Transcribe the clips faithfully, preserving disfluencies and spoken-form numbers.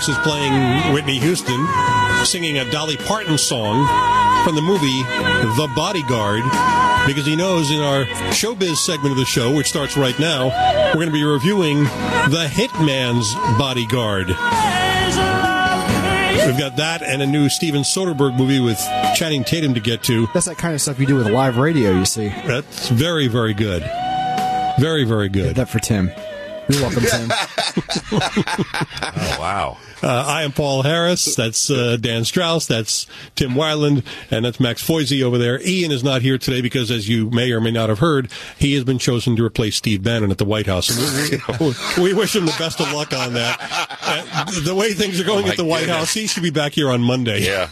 Fox is playing Whitney Houston singing a Dolly Parton song from the movie The Bodyguard, because he knows in our showbiz segment of the show, which starts right now, we're going to be reviewing The Hitman's Bodyguard. We've got that and a new Steven Soderbergh movie with Channing Tatum to get to. That's that kind of stuff you do with live radio, you see. That's very, very good. Very, very good. Get that for Tim. You're welcome, Tim. Oh, wow. Uh, I am Paul Harris. That's uh, Dan Strauss. That's Tim Weiland. And that's Max Foisey over there. Ian is not here today because, as you may or may not have heard, he has been chosen to replace Steve Bannon at the White House. And we, we wish him the best of luck on that. Uh, the way things are going oh at the White goodness. House, he should be back here on Monday. Yeah.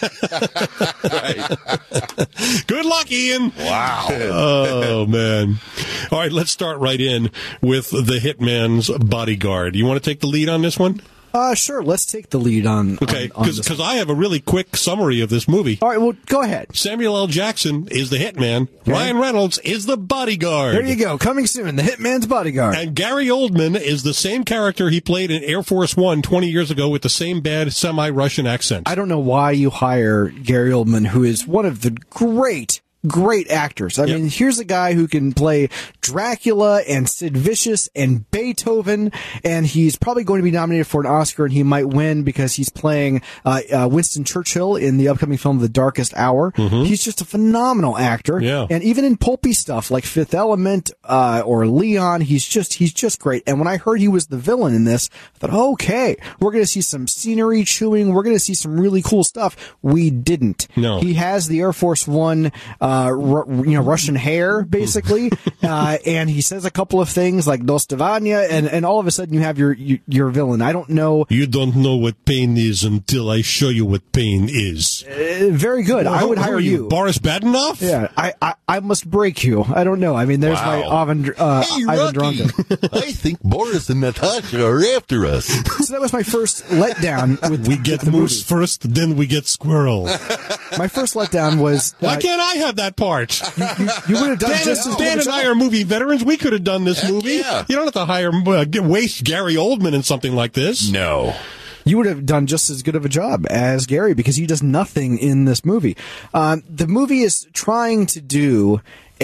Right. Good luck, Ian. Wow. Oh, man. All right, let's start right in with The Hitman's Bodyguard. You want to take the lead on this one? Uh, sure, let's take the lead on Okay, on, on this because I have a really quick summary of this movie. All right, well, go ahead. Samuel L. Jackson is the hitman. Okay. Ryan Reynolds is the bodyguard. There you go. Coming soon, The Hitman's Bodyguard. And Gary Oldman is the same character he played in Air Force One twenty years ago with the same bad semi-Russian accent. I don't know why you hire Gary Oldman, who is one of the great Great actors. I Yep. mean, here's a guy who can play Dracula and Sid Vicious and Beethoven, and he's probably going to be nominated for an Oscar, and he might win because he's playing uh, uh, Winston Churchill in the upcoming film The Darkest Hour. Mm-hmm. He's just a phenomenal actor, Yeah. and even in pulpy stuff like Fifth Element uh, or Leon, he's just he's just great. And when I heard he was the villain in this, I thought, okay, we're going to see some scenery chewing, we're going to see some really cool stuff. We didn't. No. He has the Air Force One. Uh, Uh, ru- you know, Russian hair, basically, uh, and he says a couple of things like "Dostavanya," and and all of a sudden you have your your, your villain. I don't know. You don't know what pain is until I show you what pain is. Uh, very good. I would Who hire are you. Boris Badenoff? Yeah, I, I I must break you. I don't know. I mean, there's Wow. my Ivan uh, Hey, Ivan Rocky. Drago. I think Boris and Natasha are after us. So that was my first letdown with We get the moose movie. first, then we get squirrel. My first letdown was Why uh, can't I have that part? you would have done Dan, just as good Dan of a and I job. are movie veterans. We could have done this Heck movie. yeah. You don't have to hire uh, get- waste Gary Oldman in something like this. No. You would have done just as good of a job as Gary because he does nothing in this movie. Um, the movie is trying to do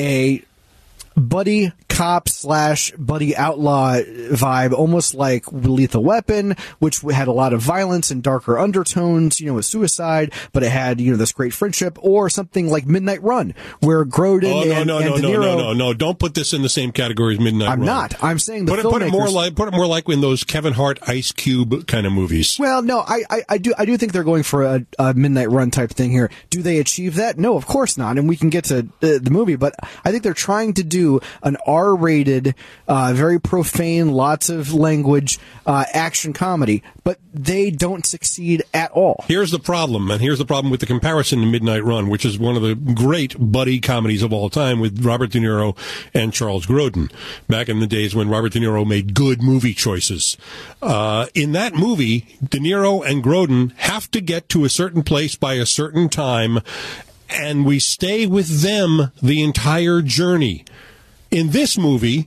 a buddy cop slash buddy outlaw vibe, almost like Lethal Weapon, which had a lot of violence and darker undertones, you know, with suicide, but it had, you know, this great friendship, or something like Midnight Run, where Grodin Oh no and, no and no De no Niro. no no no! Don't put this in the same category as Midnight I'm Run. not. I'm saying the Put it, put it more filmmakers- like put it more like in those Kevin Hart, Ice Cube kind of movies. Well, no, I, I, I do I do think they're going for a, a Midnight Run type thing here. Do they achieve that? No, of course not. And we can get to uh, the movie, but I think they're trying to do an R-rated, uh, very profane, lots of language, uh, action comedy, but they don't succeed at all. Here's the problem, and here's the problem with the comparison to Midnight Run, which is one of the great buddy comedies of all time with Robert De Niro and Charles Grodin, back in the days when Robert De Niro made good movie choices. Uh, in that movie, De Niro and Grodin have to get to a certain place by a certain time, and we stay with them the entire journey. In this movie,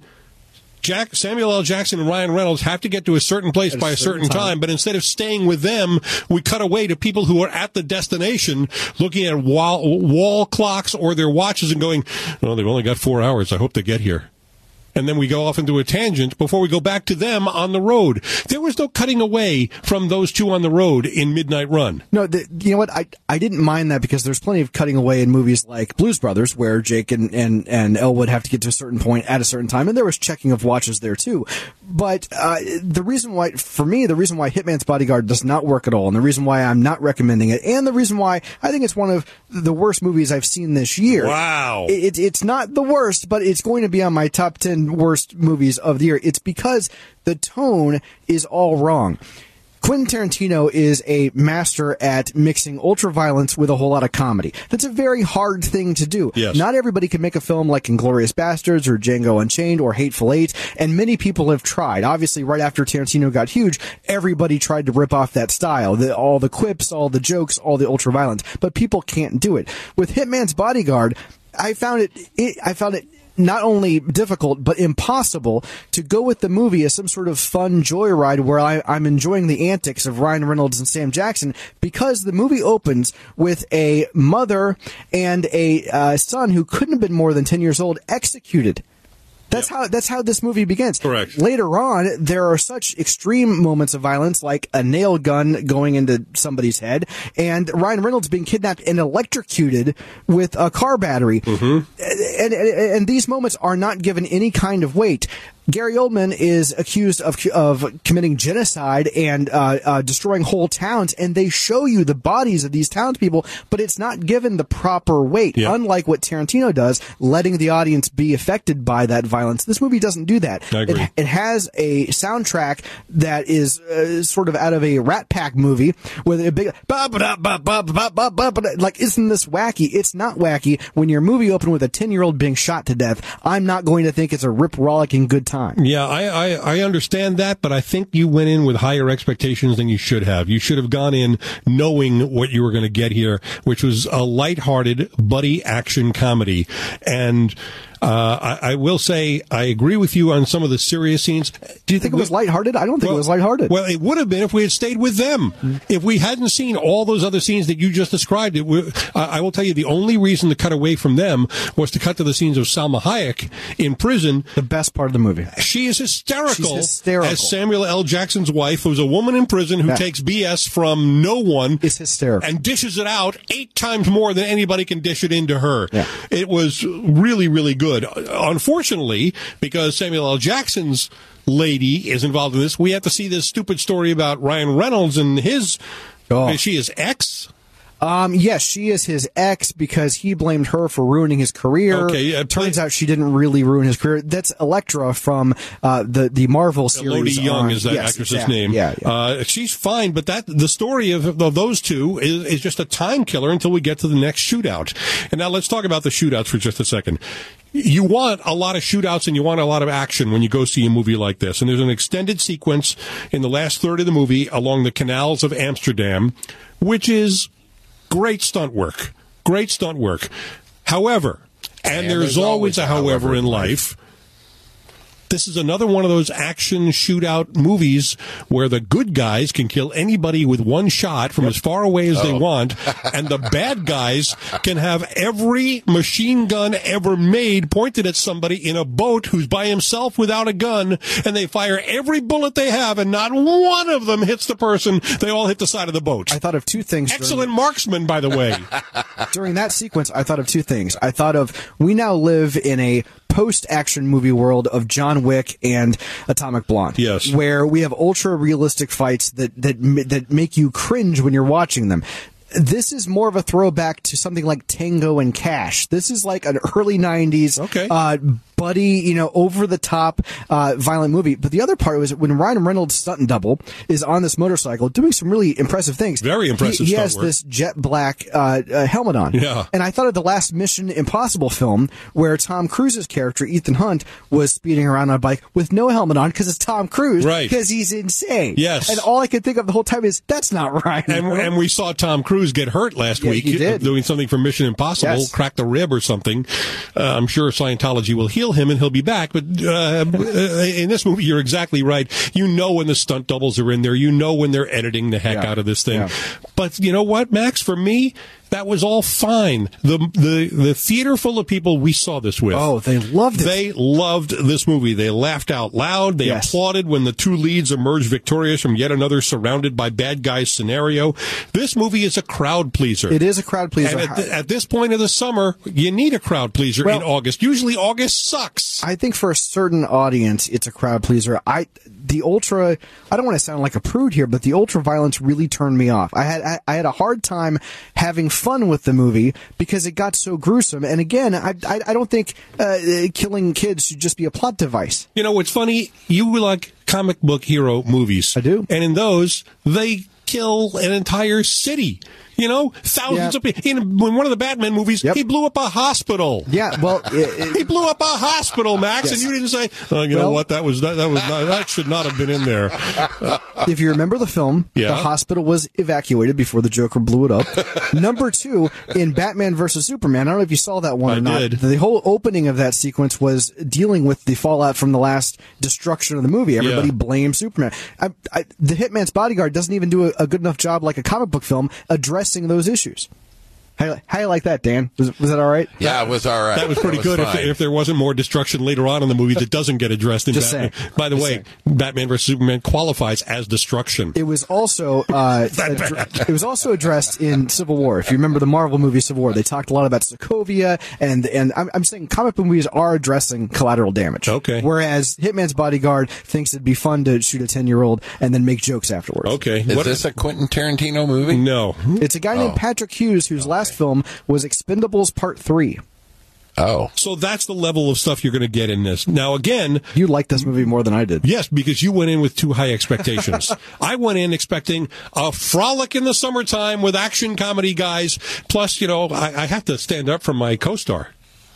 Jack, Samuel L. Jackson and Ryan Reynolds have to get to a certain place At a by a certain certain time. time, but instead of staying with them, we cut away to people who are at the destination looking at wall, wall clocks or their watches and going, well, they've only got four hours. I hope they get here. And then we go off into a tangent before we go back to them on the road. There was no cutting away from those two on the road in Midnight Run. No, the, you know what? I I didn't mind that because there's plenty of cutting away in movies like Blues Brothers, where Jake and, and, and Elwood have to get to a certain point at a certain time, and there was checking of watches there too. But uh, the reason why, for me, the reason why Hitman's Bodyguard does not work at all, and the reason why I'm not recommending it, and the reason why I think it's one of the worst movies I've seen this year. Wow. It, it's not the worst, but it's going to be on my top ten worst movies of the year. It's because the tone is all wrong. Quentin Tarantino is a master at mixing ultra-violence with a whole lot of comedy. That's a very hard thing to do. Yes. Not everybody can make a film like Inglourious Bastards or Django Unchained or Hateful Eight, and many people have tried. Obviously, right after Tarantino got huge, everybody tried to rip off that style. The, all the quips, all the jokes, all the ultra-violence. But people can't do it. With Hitman's Bodyguard, I found it, it I found it not only difficult but impossible to go with the movie as some sort of fun joyride where I, I'm enjoying the antics of Ryan Reynolds and Sam Jackson, because the movie opens with a mother and a uh, son who couldn't have been more than ten years old executed. That's yep. how that's how this movie begins. Correct. Later on, there are such extreme moments of violence, like a nail gun going into somebody's head, and Ryan Reynolds being kidnapped and electrocuted with a car battery. Mm-hmm. And, and and these moments are not given any kind of weight. Gary Oldman is accused of of committing genocide and uh, uh, destroying whole towns, and they show you the bodies of these townspeople, but it's not given the proper weight. Yeah. Unlike what Tarantino does, letting the audience be affected by that violence, this movie doesn't do that. I agree. It, it has a soundtrack that is uh, sort of out of a Rat Pack movie with a big ba ba ba ba ba ba ba ba. Like, isn't this wacky? It's not wacky. When your movie opened with a ten-year-old being shot to death, I'm not going to think it's a rip-rollicking good time. Yeah, I, I, I understand that, but I think you went in with higher expectations than you should have. You should have gone in knowing what you were going to get here, which was a lighthearted buddy action comedy. And Uh, I, I will say I agree with you on some of the serious scenes. Do you think it was lighthearted? I don't think well, it was lighthearted. Well, it would have been if we had stayed with them. Mm-hmm. If we hadn't seen all those other scenes that you just described, it would, I, I will tell you the only reason to cut away from them was to cut to the scenes of Salma Hayek in prison. The best part of the movie. She is hysterical, She's hysterical. as Samuel L. Jackson's wife, who's a woman in prison who yeah. takes B S from no one. It's hysterical. And dishes it out eight times more than anybody can dish it into her. Yeah. It was really, really good. Unfortunately, because Samuel L. Jackson's lady is involved in this, we have to see this stupid story about Ryan Reynolds and his, oh. is she his ex? Um, yes, she is his ex because he blamed her for ruining his career. Okay, uh, turns out she didn't really ruin his career. That's Elektra from uh, the the Marvel series. Elodie Young on, is that yes, actress's yeah, name. Yeah, yeah. Uh, she's fine, but that the story of, of those two is, is just a time killer until we get to the next shootout. And now let's talk about the shootouts for just a second. You want a lot of shootouts and you want a lot of action when you go see a movie like this. And there's an extended sequence in the last third of the movie along the canals of Amsterdam, which is great stunt work. Great stunt work. However, and, and there's, there's always, always a however, however in life, this is another one of those action shootout movies where the good guys can kill anybody with one shot from yep. as far away as oh. they want, and the bad guys can have every machine gun ever made pointed at somebody in a boat who's by himself without a gun, and they fire every bullet they have, and not one of them hits the person. They all hit the side of the boat. I thought of two things. Excellent during... marksman, by the way. During that sequence, I thought of two things. I thought of, we now live in a post-action movie world of John Wick and Atomic Blonde. Yes. Where we have ultra-realistic fights that, that, that make you cringe when you're watching them. This is more of a throwback to something like Tango and Cash. This is like an early nineties okay. uh, buddy, you know, over-the-top uh, violent movie. But the other part was when Ryan Reynolds' stunt double is on this motorcycle doing some really impressive things. Very impressive He, he stunt has work. this jet black uh, uh, helmet on. Yeah. And I thought of the last Mission Impossible film where Tom Cruise's character, Ethan Hunt, was speeding around on a bike with no helmet on because it's Tom Cruise. Right. Because he's insane. Yes. And all I could think of the whole time is, that's not Ryan And, and we saw Tom Cruise get hurt last yeah, week he did. doing something for Mission Impossible, yes. cracked a rib or something. Uh, I'm sure Scientology will heal him and he'll be back. But uh, in this movie, you're exactly right. You know when the stunt doubles are in there. You know when they're editing the heck yeah. out of this thing. Yeah. But you know what, Max? For me, that was all fine. The the the theater full of people we saw this with. Oh, they loved it. They loved this movie. They laughed out loud. They yes. applauded when the two leads emerged victorious from yet another surrounded by bad guys scenario. This movie is a crowd pleaser. It is a crowd pleaser. And at, th- at this point of the summer, you need a crowd pleaser well, in August. Usually August sucks. I think for a certain audience, it's a crowd pleaser. I the ultra. I don't want to sound like a prude here, but the ultra violence really turned me off. I had I, I had a hard time having fun with the movie because it got so gruesome. And again, I I, I don't think uh, killing kids should just be a plot device. You know what's funny? You like comic book hero movies. I do. And in those, they kill an entire city. You know, thousands Yeah. of people. In, in one of the Batman movies, Yep. he blew up a hospital. Yeah, well, it, He it, blew up a hospital, Max, Yes. and you didn't say, oh, you know Well- what, that was that, that was not, that should not have been in there. if you remember the film, Yeah. the hospital was evacuated before the Joker blew it up. Number two, in Batman versus Superman, I don't know if you saw that one I or not. did. The whole opening of that sequence was dealing with the fallout from the last destruction of the movie. Everybody Yeah. blamed Superman. I, I, the Hitman's Bodyguard doesn't even do a, a good enough job like a comic book film addressing those issues. How, you- how you like that, Dan? Was, was that all right? Yeah, it was all right. That was pretty good if, fine. if there wasn't more destruction later on in the movie that doesn't get addressed in Just Batman. saying. By the Just way, saying. Batman versus Superman qualifies as destruction. It was also uh, addre- it was also addressed in Civil War. If you remember the Marvel movie Civil War, they talked a lot about Sokovia, and and I'm, I'm saying comic book movies are addressing collateral damage. Okay. Whereas Hitman's Bodyguard thinks it'd be fun to shoot a ten year old and then make jokes afterwards. Okay. Is What- this a Quentin Tarantino movie? No. It's a guy named Oh. Patrick Hughes whose last film was Expendables Part Three. Oh. So that's the level of stuff you're going to get in this. Now, again, You liked this movie more than I did. yes, because you went in with too high expectations. I went in expecting a frolic in the summertime with action comedy guys. Plus, you know, I, I have to stand up for my co-star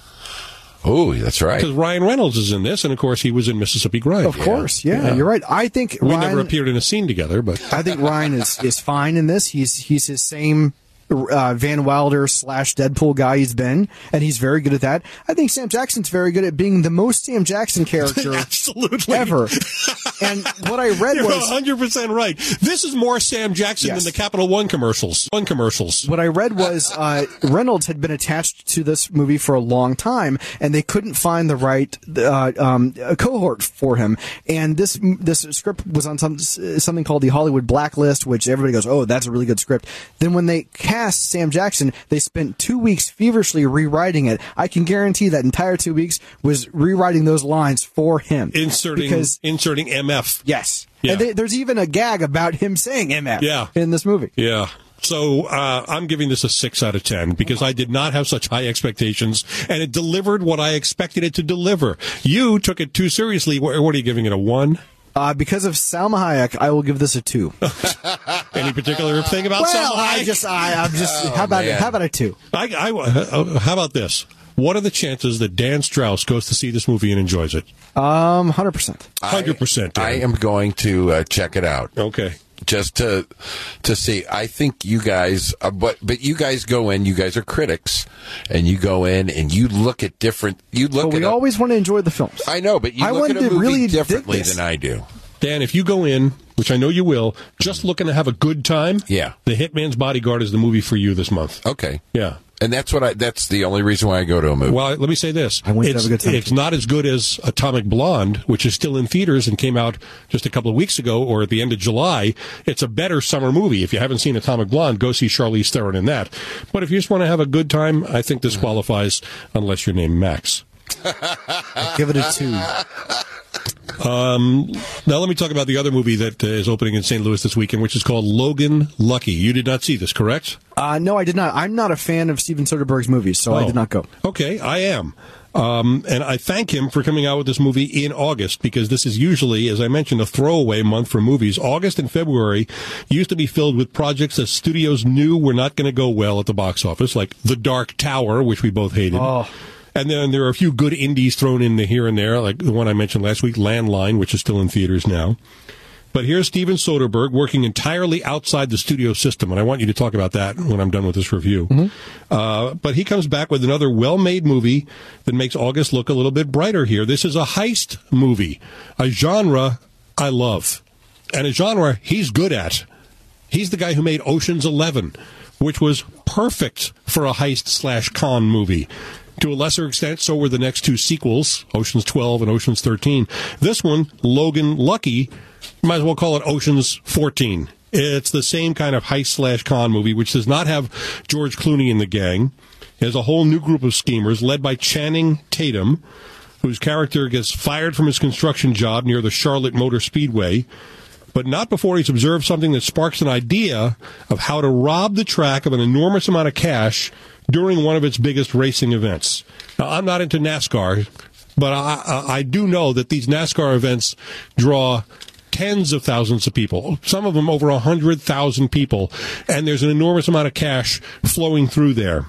Oh, that's right. because Ryan Reynolds is in this, and of course, he was in Mississippi Grind. Of course, yeah, Yeah. you're right. I think We Ryan, never appeared in a scene together, but I think Ryan is, is fine in this. He's he's his same uh, Van Wilder slash Deadpool guy he's been, and he's very good at that. I think Sam Jackson's very good at being the most Sam Jackson character absolutely ever. And what I read You're was one hundred percent right. This is more Sam Jackson Yes. than the Capital One commercials. One commercials. what I read was uh, Reynolds had been attached to this movie for a long time, and they couldn't find the right uh, um, cohort for him. And this this script was on some something called the Hollywood Blacklist, which everybody goes, "Oh, that's a really good script." Then when they cast Sam Jackson, they spent two weeks feverishly rewriting it. I can guarantee that entire two weeks was rewriting those lines for him, Inserting because inserting M F. yes, Yeah. and they, there's even a gag about him saying M F Yeah. in this movie. Yeah. So uh, I'm giving this a six out of ten because I did not have such high expectations, and it delivered what I expected it to deliver. You took it too seriously. What, what are you giving it, a one? Uh, because of Salma Hayek, I will give this a two. Any particular thing about Well, Salma I Hayek? just, I, I'm just. Oh, how about man. how about a two? I, I, uh, how about this? What are the chances that Dan Strauss goes to see this movie and enjoys it? Um, hundred percent. one hundred percent. Dan. I am going to uh, check it out. Okay. Just to to see. I think you guys, uh, but but you guys go in. You guys are critics, and you go in and you look at different. You look But at. we a- always want to enjoy the films. I know, but you I look at wanted a to movie really dig differently this. than I do. Dan, if you go in, which I know you will, just looking to have a good time, Yeah. The Hitman's Bodyguard is the movie for you this month. Okay. Yeah. And that's what I. That's the only reason why I go to a movie. Well, let me say this. I went to it's, have a good time, It's too. not as good as Atomic Blonde, which is still in theaters and came out just a couple of weeks ago or at the end of July. It's a better summer movie. If you haven't seen Atomic Blonde, go see Charlize Theron in that. But if you just want to have a good time, I think this qualifies, unless you're named Max. I'll give it a two. Um, now let me talk about the other movie that uh, is opening in Saint Louis this weekend, which is called Logan Lucky. You did not see this, correct? Uh, no, I did not. I'm not a fan of Steven Soderbergh's movies, so I Oh. did not go. Okay, I am. Um, and I thank him for coming out with this movie in August because this is usually, as I mentioned, a throwaway month for movies. August and February used to be filled with projects that studios knew were not going to go well at the box office, like The Dark Tower, which we both hated. Oh. And then there are a few good indies thrown in the here and there, like the one I mentioned last week, Landline, which is still in theaters now. But here's Steven Soderbergh working entirely outside the studio system, and I want you to talk about that when I'm done with this review. Mm-hmm. Uh, but he comes back with another well-made movie that makes August look a little bit brighter here. This is a heist movie, a genre I love, and a genre he's good at. He's the guy who made Ocean's Eleven, which was perfect for a heist slash con movie. To a lesser extent, so were the next two sequels, Ocean's twelve and Ocean's thirteen. This one, Logan Lucky, might as well call it Ocean's fourteen. It's the same kind of heist slash con movie, which does not have George Clooney in the gang. It has a whole new group of schemers led by Channing Tatum, whose character gets fired from his construction job near the Charlotte Motor Speedway, but not before he's observed something that sparks an idea of how to rob the track of an enormous amount of cash during one of its biggest racing events. Now, I'm not into NASCAR, but I, I, I do know that these NASCAR events draw tens of thousands of people, some of them over one hundred thousand people, and there's an enormous amount of cash flowing through there.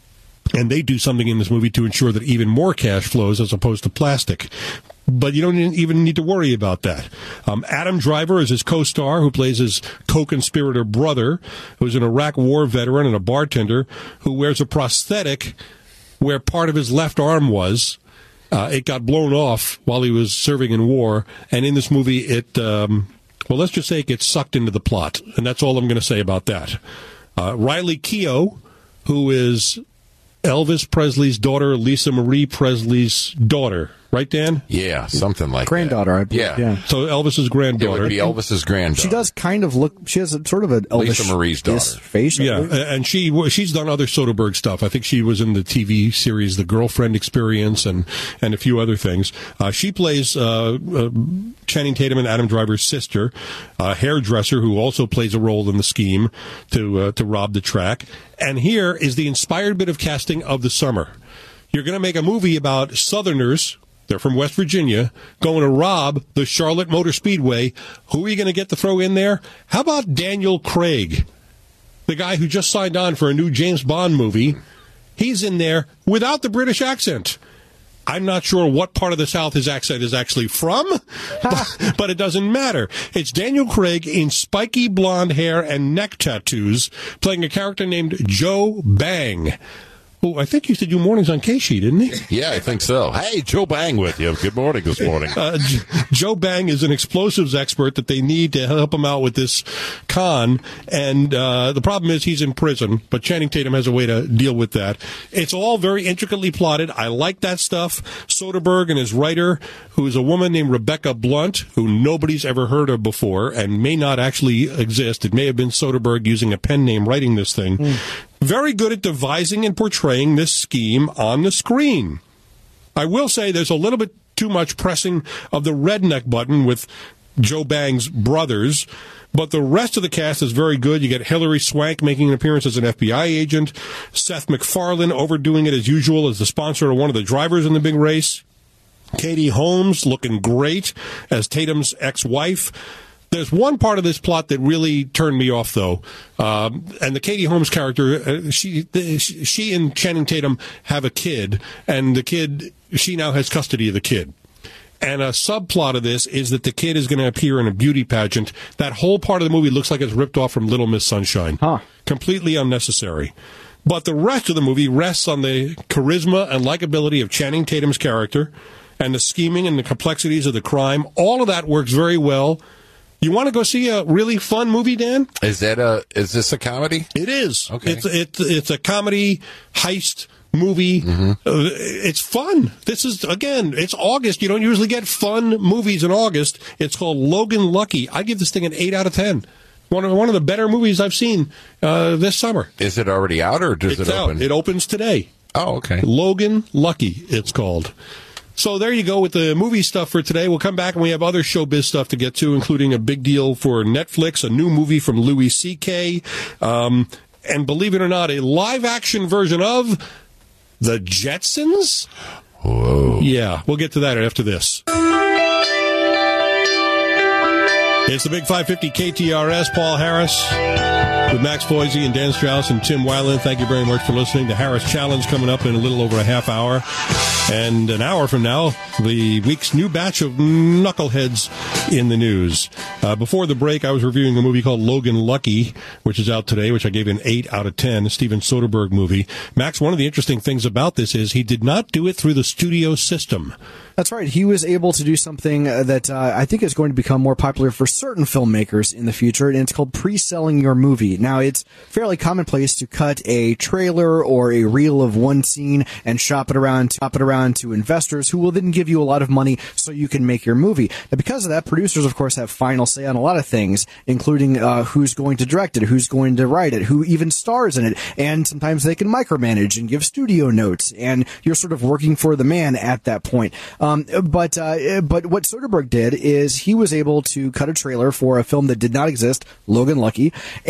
And they do something in this movie to ensure that even more cash flows as opposed to plastic. But you don't even need to worry about that. Um, Adam Driver is his co-star, who plays his co-conspirator brother, who's an Iraq war veteran and a bartender, who wears a prosthetic where part of his left arm was. Uh, it got blown off while he was serving in war. And in this movie, it, um, well, let's just say it gets sucked into the plot. And that's all I'm going to say about that. Uh, Riley Keough, who is Elvis Presley's daughter, Lisa Marie Presley's daughter. Right, Dan? Yeah, something like granddaughter, that. I believe. Yeah. yeah. So Elvis's granddaughter. It would be Elvis's granddaughter. She does kind of look, she has a, sort of an Elvis Lisa Marie's daughter. face. Yeah, and she she's done other Soderbergh stuff. I think she was in the T V series The Girlfriend Experience and, and a few other things. Uh, she plays uh, uh, Channing Tatum and Adam Driver's sister, a hairdresser who also plays a role in the scheme to uh, to rob the track. And here is the inspired bit of casting of the summer. You're going to make a movie about Southerners. They're from West Virginia, going to rob the Charlotte Motor Speedway. Who are you going to get to throw in there? How about Daniel Craig, the guy who just signed on for a new James Bond movie? He's in there without the British accent. I'm not sure what part of the South his accent is actually from, but, but it doesn't matter. It's Daniel Craig in spiky blonde hair and neck tattoos, playing a character named Joe Bang. Oh, I think he used to do mornings on K-Sheet, didn't he? Yeah, I think so. Hey, Joe Bang with you. Good morning this morning. Uh, J- Joe Bang is an explosives expert that they need to help him out with this con. And uh, the problem is he's in prison, but Channing Tatum has a way to deal with that. It's all very intricately plotted. I like that stuff. Soderbergh and his writer, who is a woman named Rebecca Blunt, who nobody's ever heard of before and may not actually exist. It may have been Soderbergh using a pen name writing this thing. Mm. Very good at devising and portraying this scheme on the screen. I will say there's a little bit too much pressing of the redneck button with Joe Bang's brothers, but the rest of the cast is very good. You get Hilary Swank making an appearance as an F B I agent, Seth MacFarlane overdoing it as usual as the sponsor of one of the drivers in the big race, Katie Holmes looking great as Tatum's ex-wife. There's one part of this plot that really turned me off, though, um, and the Katie Holmes character, uh, she, the, she and Channing Tatum have a kid, and the kid, she now has custody of the kid. And a subplot of this is that the kid is going to appear in a beauty pageant. That whole part of the movie looks like it's ripped off from Little Miss Sunshine. Huh. Completely unnecessary. But the rest of the movie rests on the charisma and likability of Channing Tatum's character and the scheming and the complexities of the crime. All of that works very well. You want to go see a really fun movie, Dan? Is that a? Is this a comedy? It is. Okay. It's it's it's a comedy heist movie. Mm-hmm. Uh, it's fun. This is again. It's August. You don't usually get fun movies in August. It's called Logan Lucky. I give this thing an eight out of ten. One of one of the better movies I've seen uh, this summer. Is it already out or does it's it open? Out. It opens today. Oh, okay. Logan Lucky. It's called. So there you go with the movie stuff for today. We'll come back and we have other showbiz stuff to get to, including a big deal for Netflix, a new movie from Louis C K, um, and believe it or not, a live-action version of The Jetsons? Whoa. Yeah, we'll get to that after this. It's the Big five fifty K T R S, Paul Harris, with Max Foisey and Dan Strauss and Tim Weiland. Thank you very much for listening. The Harris Challenge coming up in a little over a half hour. And an hour from now, the week's new batch of knuckleheads in the news. Uh, before the break, I was reviewing a movie called Logan Lucky, which is out today, which I gave an eight out of ten, a Steven Soderbergh movie. Max, one of the interesting things about this is he did not do it through the studio system. That's right. He was able to do something that uh, I think is going to become more popular for certain filmmakers in the future, and it's called pre-selling your movie. Now, it's fairly commonplace to cut a trailer or a reel of one scene and shop it around, shop it around to investors who will then give you a lot of money so you can make your movie. Now, because of that, producers, of course, have final say on a lot of things, including uh, who's going to direct it, who's going to write it, who even stars in it, and sometimes they can micromanage and give studio notes, and you're sort of working for the man at that point. Um, but uh, but what Soderbergh did is he was able to cut a trailer for a film that did not exist, Logan Lucky, and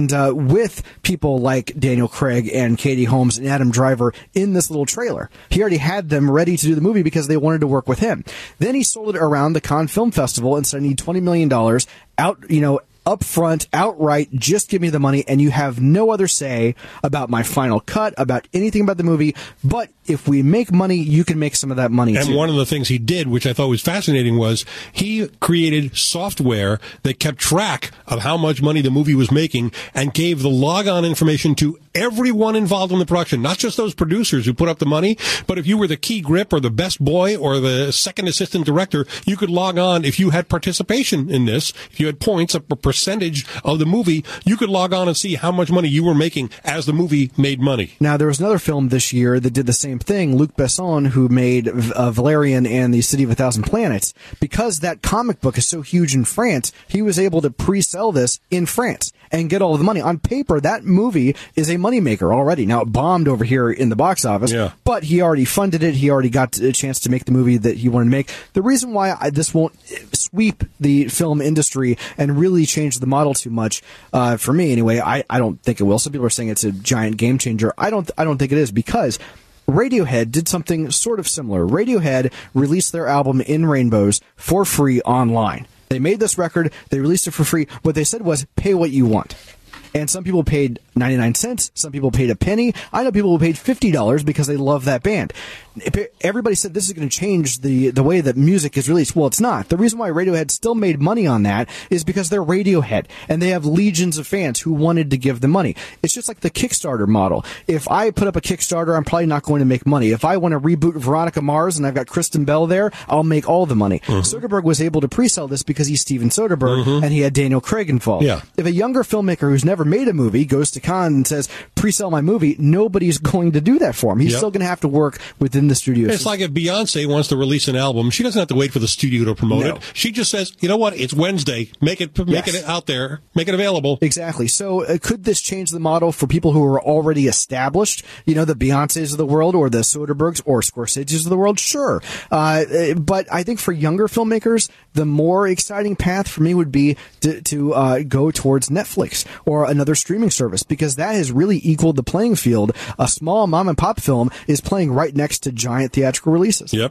and uh, with people like Daniel Craig and Katie Holmes and Adam Driver in this little trailer. He already had them ready to do the movie because they wanted to work with him. Then he sold it around the Cannes Film Festival and said, I need twenty million dollars out, you know, up front, outright, just give me the money, and you have no other say about my final cut, about anything about the movie, but if we make money, you can make some of that money, and too. One of the things he did, which I thought was fascinating, was he created software that kept track of how much money the movie was making and gave the log-on information to everyone involved in the production, not just those producers who put up the money, but if you were the key grip or the best boy or the second assistant director, you could log on if you had participation in this, if you had points, a percentage of the movie, you could log on and see how much money you were making as the movie made money. Now, there was another film this year that did the same thing, Luc Besson, who made uh, Valerian and the City of a Thousand Planets. Because that comic book is so huge in France, he was able to pre-sell this in France and get all of the money. On paper, that movie is a moneymaker already. Now, it bombed over here in the box office, yeah. but he already funded it. He already got a chance to make the movie that he wanted to make. The reason why I, this won't sweep the film industry and really change the model too much, uh, for me anyway, I, I don't think it will. Some people are saying it's a giant game changer. I don't, I don't think it is, because Radiohead did something sort of similar. Radiohead released their album In Rainbows for free online. They made this record, they released it for free. What they said was, pay what you want. And some people paid ninety-nine cents, some people paid a penny. I know people who paid fifty dollars because they love that band. Everybody said this is going to change the, the way that music is released. Well, it's not. The reason why Radiohead still made money on that is because they're Radiohead, and they have legions of fans who wanted to give them money. It's just like the Kickstarter model. If I put up a Kickstarter, I'm probably not going to make money. If I want to reboot Veronica Mars and I've got Kristen Bell there, I'll make all the money. Mm-hmm. Soderbergh was able to pre-sell this because he's Steven Soderbergh, mm-hmm. and he had Daniel Craig involved. Yeah. If a younger filmmaker who's never made a movie goes to Cannes and says, pre-sell my movie, nobody's going to do that for him. He's yep. still going to have to work within the studio. It's like if Beyonce wants to release an album, she doesn't have to wait for the studio to promote no. it. She just says, you know what, it's Wednesday. Make it make yes. it out there. Make it available. Exactly. So uh, could this change the model for people who are already established? You know, the Beyoncés of the world or the Soderberghs or Scorsese's of the world? Sure. Uh, but I think for younger filmmakers, the more exciting path for me would be to, to uh, go towards Netflix or another streaming service, because that has really equaled the playing field. A small mom and pop film is playing right next to giant theatrical releases. Yep.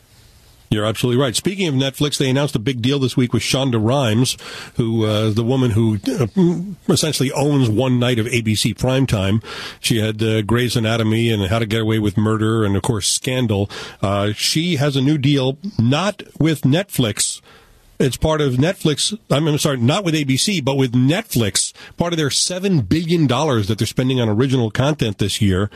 You're absolutely right. Speaking of Netflix, they announced a big deal this week with Shonda Rhimes, who uh, the woman who uh, essentially owns one night of A B C primetime. She had uh, Grey's Anatomy and How to Get Away with Murder and, of course, Scandal. Uh, she has a new deal, not with Netflix. It's part of Netflix. I'm sorry, not with A B C, but with Netflix, part of their seven billion dollars that they're spending on original content this year.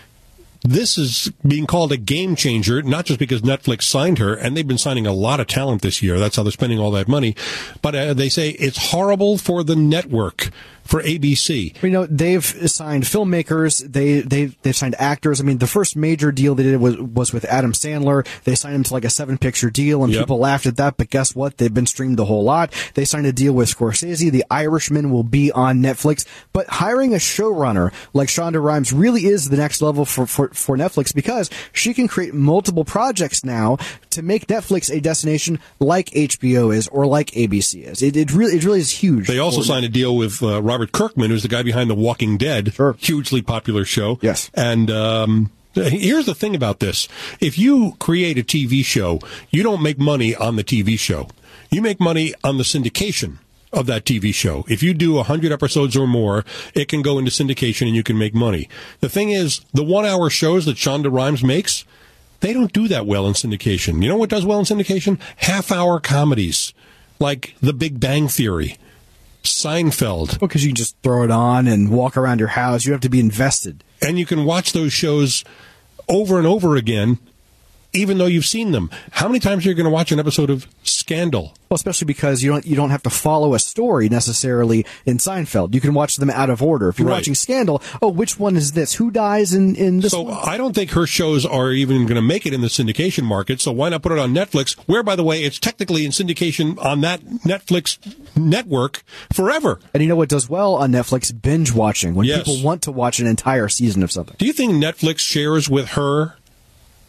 This is being called a game changer, not just because Netflix signed her, and they've been signing a lot of talent this year. That's how they're spending all that money. But uh, they say it's horrible for the network, for A B C. You know, they've signed filmmakers, they, they've, they've signed actors. I mean, the first major deal they did was, was with Adam Sandler. They signed him to like a seven-picture deal, and yep. people laughed at that, but guess what? They've been streamed a whole lot. They signed a deal with Scorsese. The Irishman will be on Netflix. But hiring a showrunner like Shonda Rhimes really is the next level for, for, for Netflix, because she can create multiple projects now to make Netflix a destination like H B O is or like A B C is. It, it, really, it really is huge. They also signed a deal with uh, Robert Kirkman, who's the guy behind The Walking Dead, sure. hugely popular show. Yes. And um, here's the thing about this. If you create a T V show, you don't make money on the T V show. You make money on the syndication of that T V show. If you do one hundred episodes or more, it can go into syndication and you can make money. The thing is, the one-hour shows that Shonda Rhimes makes, they don't do that well in syndication. You know what does well in syndication? Half-hour comedies, like The Big Bang Theory, Seinfeld. Well, because you can just throw it on and walk around your house. You have to be invested. And you can watch those shows over and over again, even though you've seen them. How many times are you going to watch an episode of Scandal? Well, especially because you don't you don't have to follow a story necessarily in Seinfeld. You can watch them out of order. If you're right. watching Scandal, oh, which one is this? Who dies in, in this so one? I don't think her shows are even going to make it in the syndication market, so why not put it on Netflix, where, by the way, it's technically in syndication on that Netflix network forever. And you know what does well on Netflix? Binge watching, when yes. people want to watch an entire season of something. Do you think Netflix shares with her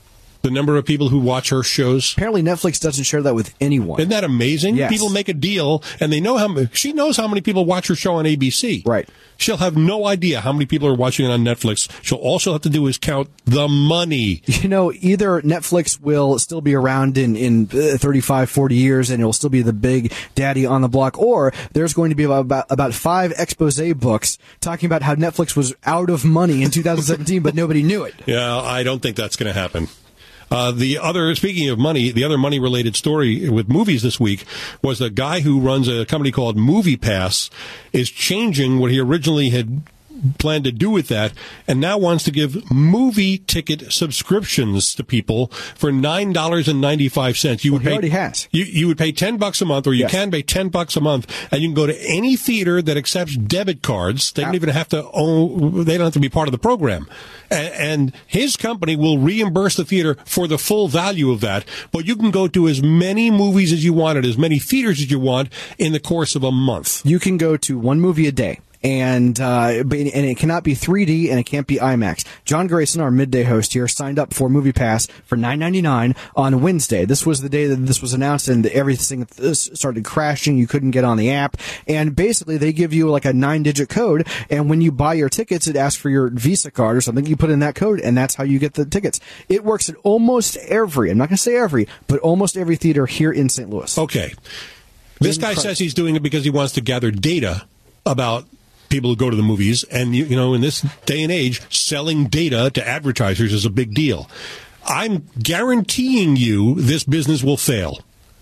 The number of people who watch her shows. Apparently, Netflix doesn't share that with anyone. Isn't that amazing? Yes. People make a deal, and they know how m- she knows how many people watch her show on A B C. Right. She'll have no idea how many people are watching it on Netflix. She'll all she'll have to do is count the money. You know, either Netflix will still be around in, in thirty-five, forty years and it will still be the big daddy on the block, or there's going to be about, about five expose books talking about how Netflix was out of money in two thousand seventeen, but nobody knew it. Yeah, I don't think that's going to happen. Uh, the other, speaking of money, the other money-related story with movies this week was a guy who runs a company called MoviePass is changing what he originally had planned to do with that, and now wants to give movie ticket subscriptions to people for nine dollars and ninety-five cents. You would Well, he pay, already has. You, you would pay ten bucks a month, or you Yes. can pay ten bucks a month, and you can go to any theater that accepts debit cards. They don't even have to own, they don't have to be part of the program. And, and his company will reimburse the theater for the full value of that, but you can go to as many movies as you want at as many theaters as you want in the course of a month. You can go to one movie a day. And uh, but- and it cannot be three D and it can't be IMAX. John Grayson, our midday host here, signed up for MoviePass for nine ninety-nine on Wednesday. This was the day that this was announced, and everything started crashing. You couldn't get on the app, and basically they give you like a nine-digit code, and when you buy your tickets, it asks for your Visa card or something. You put in that code, and that's how you get the tickets. It works at almost every, I'm not going to say every, but almost every theater here in Saint Louis. Okay. This guy says he's doing it because he wants to gather data about people who go to the movies, and you, you know, in this day and age, selling data to advertisers is a big deal. I'm guaranteeing you this business will fail.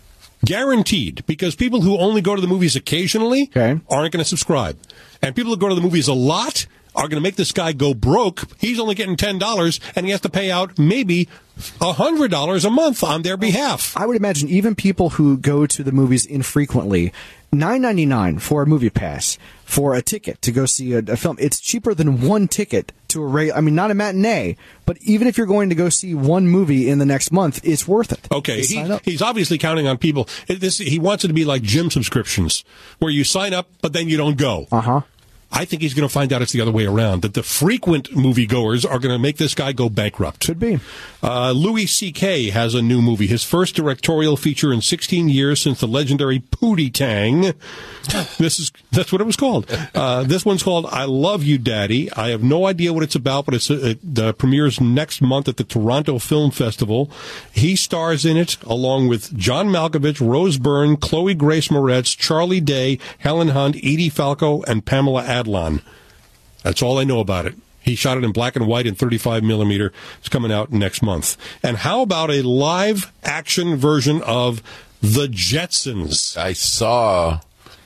Guaranteed, because people who only go to the movies occasionally Okay. aren't going to subscribe, and people who go to the movies a lot are going to make this guy go broke. He's only getting ten dollars, and he has to pay out maybe one hundred dollars a month on their behalf. I would imagine even people who go to the movies infrequently, nine ninety-nine for a movie pass for a ticket to go see a, a film. It's cheaper than one ticket to a regular. I mean, not a matinee, but even if you're going to go see one movie in the next month, it's worth it. Okay, to he, sign up. he's obviously counting on people. It- This, he wants it to be like gym subscriptions, where you sign up, but then you don't go. Uh huh. I think he's going to find out it's the other way around, that the frequent moviegoers are going to make this guy go bankrupt. Could be. Uh, Louis C K has a new movie, his first directorial feature in sixteen years since the legendary Pootie Tang. This is that's what it was called. Uh, this one's called I Love You, Daddy. I have no idea what it's about, but it's uh, it uh, premieres next month at the Toronto Film Festival. He stars in it along with John Malkovich, Rose Byrne, Chloe Grace Moretz, Charlie Day, Helen Hunt, Edie Falco, and Pamela Adlon. That's all I know about it. He shot it in black and white and thirty-five millimeter. It's coming out next month. And how about a live action version of The Jetsons? I saw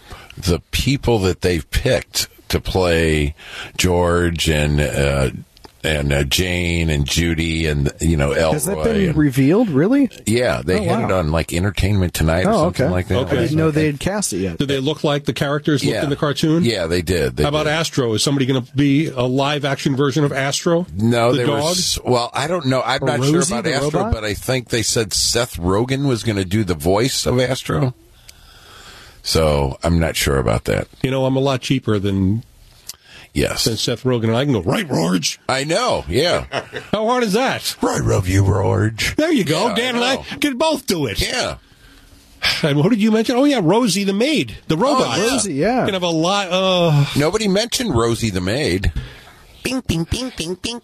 the people that they've picked to play George and uh, and uh, Jane and Judy and, you know, Elroy. Has that been and- revealed, really? yeah, they Oh, had wow. it on like Entertainment Tonight or Oh, something okay. like that. Okay. I didn't know they had cast it yet. Do they look like the characters looked Yeah. in the cartoon? Yeah, they did. They How about did. Astro? Is somebody going to be a live action version of Astro? No, the they were. dog? s- Well, I don't know. I'm Or not sure Rosie about the Astro, robot? but I think they said Seth Rogen was going to do the voice of Astro. So I'm not sure about that. You know, I'm a lot cheaper than, Yes, than Seth Rogen, and I can go, right, Rorge? I know. Yeah, How hard is that? I love you, George. There you go. Yeah, Dan I and know. I can both do it. Yeah. And what did you mention? Oh, yeah, Rosie the maid, the robot. Oh, yeah. Rosie, yeah. Can have a lot. Uh, Nobody mentioned Rosie the maid. Bing, bing, bing, bing, bing.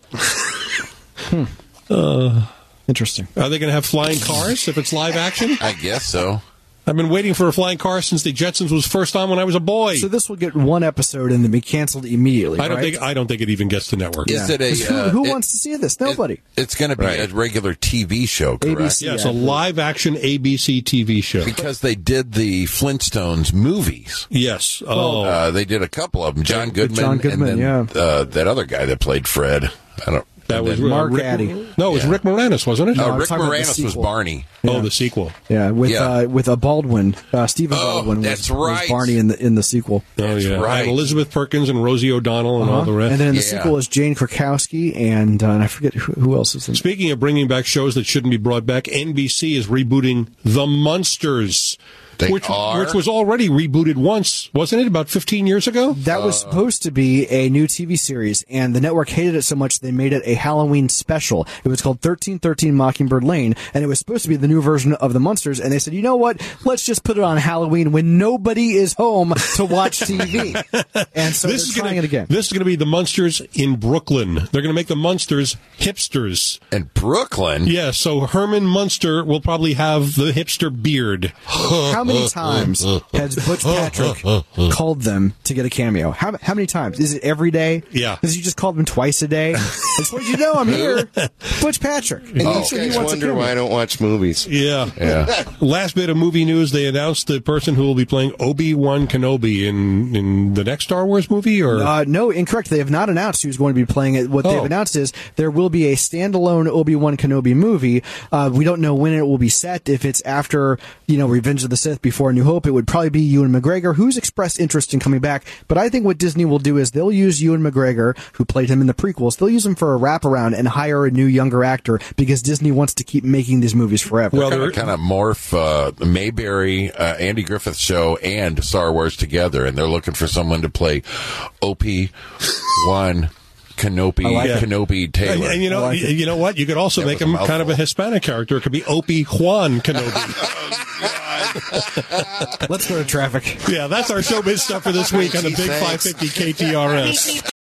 Interesting. are they going to have flying cars if it's live action? I guess so. I've been waiting for a flying car since the Jetsons was first on when I was a boy. So this will get one episode and then be canceled immediately. I don't right? think I don't think it even gets to network. Is it a? 'Cause who uh, who it- wants to see this? Nobody. It- it's going to be Right. a regular T V show, correct? A B C. Yeah, it's a live action A B C T V show. Because they did the Flintstones movies. Yes. Oh, Uh, they did a couple of them. John Goodman, John Goodman, and then yeah. uh, that other guy that played Fred. I don't. that and was then- uh, Mark Rick, Addy. No, it was Yeah. Rick Moranis, wasn't it? uh, I'm Rick talking about the Moranis was sequel. Barney. Oh, the sequel. Yeah, with Yeah. Uh, with a Baldwin, uh, Stephen Oh, Baldwin. Was, that's was right. Barney in the in the sequel. Oh, That's yeah. right. And Elizabeth Perkins and Rosie O'Donnell and all the rest. And then in the Yeah. sequel is Jane Krakowski and, uh, and I forget who, who else is in. Speaking of bringing back shows that shouldn't be brought back, N B C is rebooting The Munsters. They which, are? which was already rebooted once, wasn't it, about fifteen years ago? That was supposed to be a new T V series, and the network hated it so much they made it a Halloween special. It was called thirteen thirteen Mockingbird Lane, and it was supposed to be the new version of the Munsters, and they said, you know what, let's just put it on Halloween when nobody is home to watch T V. And so This they're is trying gonna, it again. This is going to be the Munsters in Brooklyn. They're going to make the Munsters hipsters. And Brooklyn. Yeah, so Herman Munster will probably have the hipster beard. How many times has Butch Patrick called them to get a cameo? How, how many times? Is it every day? Yeah. Because you just called them twice a day? It's what you know, I'm here. Butch Patrick. And Oh. he said I he just wants a wonder cameo. why I don't watch movies. Yeah. Yeah. Last bit of movie news, they announced the person who will be playing Obi-Wan Kenobi in, in the next Star Wars movie, or? Uh, no, incorrect. They have not announced who's going to be playing it. What Oh. they've announced is there will be a standalone Obi-Wan Kenobi movie. Uh, we don't know when it will be set. If it's after, you know, Revenge of the Sith, before New Hope, it would probably be Ewan McGregor, who's expressed interest in coming back. But I think what Disney will do is they'll use Ewan McGregor, who played him in the prequels, they'll use him for a wraparound and hire a new younger actor because Disney wants to keep making these movies forever. Well, Kind there- of, kind of morph uh, the Mayberry, uh, Andy Griffith show, and Star Wars together, and they're looking for someone to play Obi-Wan Kenobi, like it. Kenobi And, Taylor. and you know, I like it. you know what? You could also That make was a him kind of a mouthful. Hispanic character. It could be Opie-Juan Kenobi. Let's go to traffic. Yeah, that's our showbiz stuff for this week on the Gee, Big thanks. five fifty K T R S.